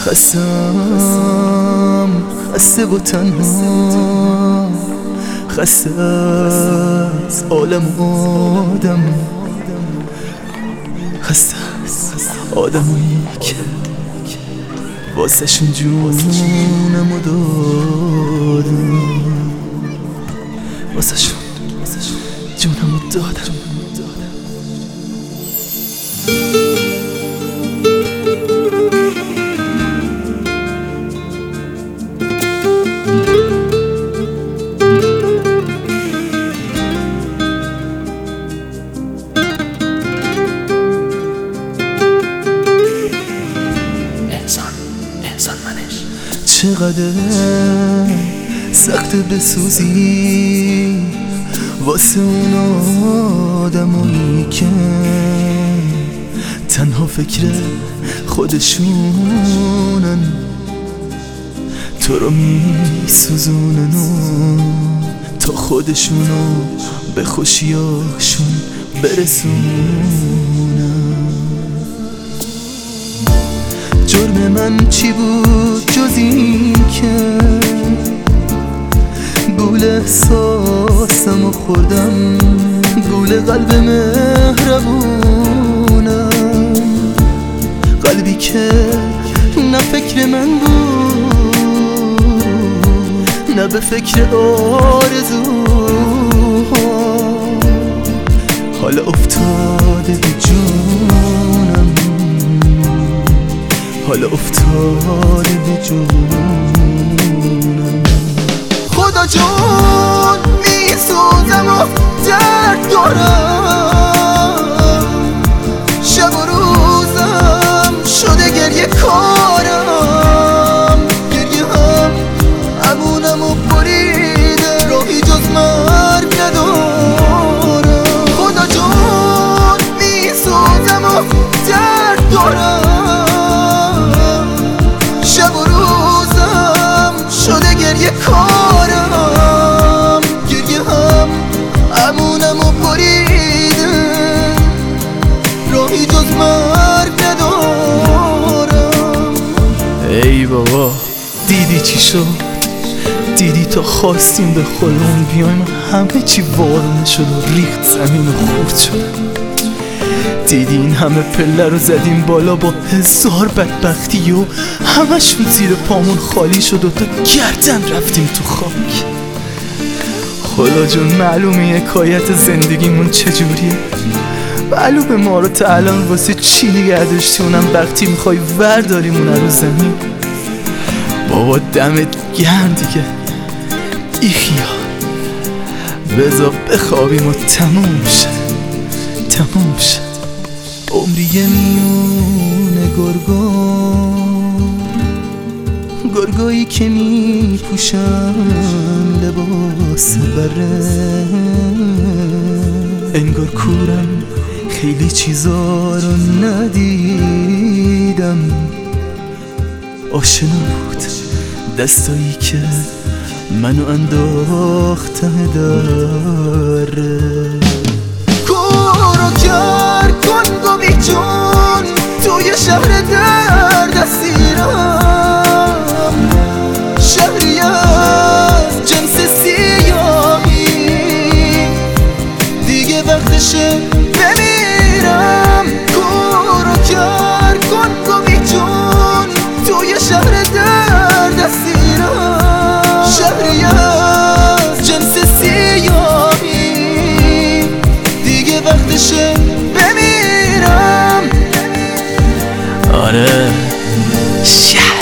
خستم، خسته و تنها، خسته از عالم و آدم، خسته از آدمایی که واسه شون جونمو دادم، واسه شون جونمو دادم. چقدر سخت بسوزی واسه اون آدمایی که تنها فکر خودشونن، تو رو میسوزونن و تا خودشونو به خوشیاشون برسونن. جرم من چی بود جز این که گول احساسمو خوردم، گول قلب مهربونم، قلبی که نه فکر من بود نه به فکر آرزوها، حالا افتاده به جونم، حالا افتاده به جونم. خدا جون میسوزم و درد دارم، شب و روزم شده گریه کارم، گریه هم امونم و بریده، راهی جز مرگ ندارم. خدا جون میسوزم و درد دارم، شب و روزم شده گریه کارم، گریه هم امونم و بریده، راهی جز مرگ ندارم. ای بابا دیدی چی شد؟ دیدی تا خواستیم به خودمون بیایم همه چی وارونه شد و ریخت زمین و خورد شد. دیدی این همه پله رو زدیم بالا با هزار بدبختی و همشون زیر پامون خالی شد و تا گردن رفتیم تو خاک. خدا جون معلومه حکایت زندگیمون چجوریه، معلومه ما رو تا الان واسه چی نگه داشتی، اونم وقتی میخوای ورداریمونه رو زمین. بابا دمت گرم دیگه، بیخیال بذار بخوابیم و تموم شه، تموم شه. عمری میونه گرگایی که میپوشن لباس بره، انگار کورم خیلی چیزا رو ندیدم. آشنا بود دستایی که منو انداخته داره. کورو کرد کن گوی جون توی شهر درد اسیرم، شهری از جنس سیاهی، دیگه وقتشه بمیرم. کورو کرد کن گوی جون توی شهر درد اسیرم، شهری از جنس سیاهی، دیگه وقتشه بمیرم. آره